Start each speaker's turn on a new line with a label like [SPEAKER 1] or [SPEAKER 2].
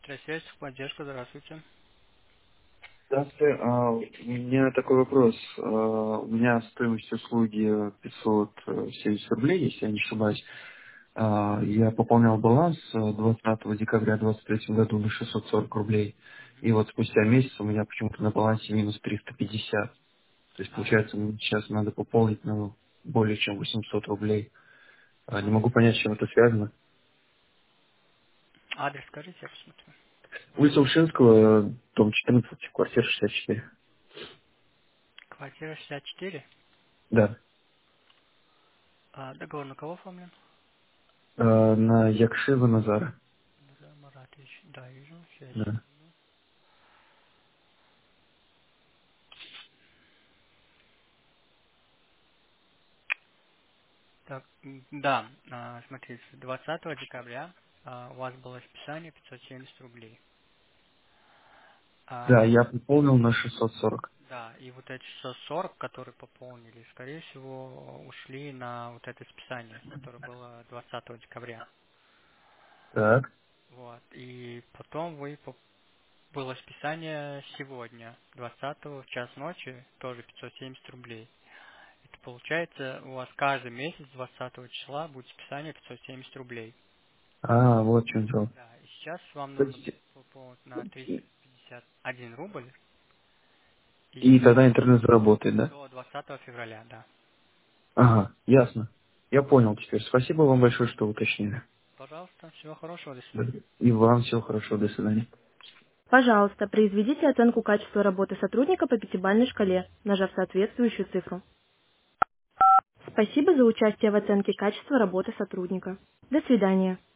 [SPEAKER 1] Электросвязь, поддержка, здравствуйте.
[SPEAKER 2] Здравствуйте. У меня такой вопрос. У меня стоимость услуги 570 рублей, если я не ошибаюсь. Я пополнял баланс 20 декабря 2023 году на 640 рублей. И вот спустя месяц у меня почему-то на балансе минус 350. То есть,
[SPEAKER 1] Ага.
[SPEAKER 2] получается, мне сейчас надо пополнить более чем 800 рублей. Не
[SPEAKER 1] Ага.
[SPEAKER 2] могу понять, с чем это связано.
[SPEAKER 1] Адрес скажите, я посмотрю.
[SPEAKER 2] Улица Ушинского, дом 14, квартира 64.
[SPEAKER 1] Квартира 64.
[SPEAKER 2] Да.
[SPEAKER 1] Договор на кого оформлен?
[SPEAKER 2] На Якшева Назара.
[SPEAKER 1] Назар Маратович. Да, вижу. Сейчас.
[SPEAKER 2] Да.
[SPEAKER 1] Так, да, смотрите, 20 декабря у вас было списание 570 рублей.
[SPEAKER 2] Да,
[SPEAKER 1] А,
[SPEAKER 2] я пополнил на 640.
[SPEAKER 1] да, и вот эти 640, которые пополнили, скорее всего, ушли на вот это списание, которое было 20 декабря.
[SPEAKER 2] Так.
[SPEAKER 1] Вот. И потом было списание сегодня, 20 в час ночи, тоже 570 рублей. Это получается, у вас каждый месяц 20 числа будет списание 570 рублей.
[SPEAKER 2] Вот в чем дело.
[SPEAKER 1] Да, и сейчас вам
[SPEAKER 2] То
[SPEAKER 1] нужно
[SPEAKER 2] есть,
[SPEAKER 1] пополнить на 351 рубль
[SPEAKER 2] и
[SPEAKER 1] и
[SPEAKER 2] тогда интернет заработает, да?
[SPEAKER 1] до 20 февраля, да.
[SPEAKER 2] Ага, ясно. Я понял теперь. Спасибо вам большое, что уточнили.
[SPEAKER 1] Пожалуйста, всего хорошего, до
[SPEAKER 2] Да.
[SPEAKER 1] свидания.
[SPEAKER 2] И вам всего хорошего. До свидания.
[SPEAKER 3] Пожалуйста, произведите оценку качества работы сотрудника по пятибалльной шкале, нажав соответствующую цифру. Спасибо за участие в оценке качества работы сотрудника. До свидания.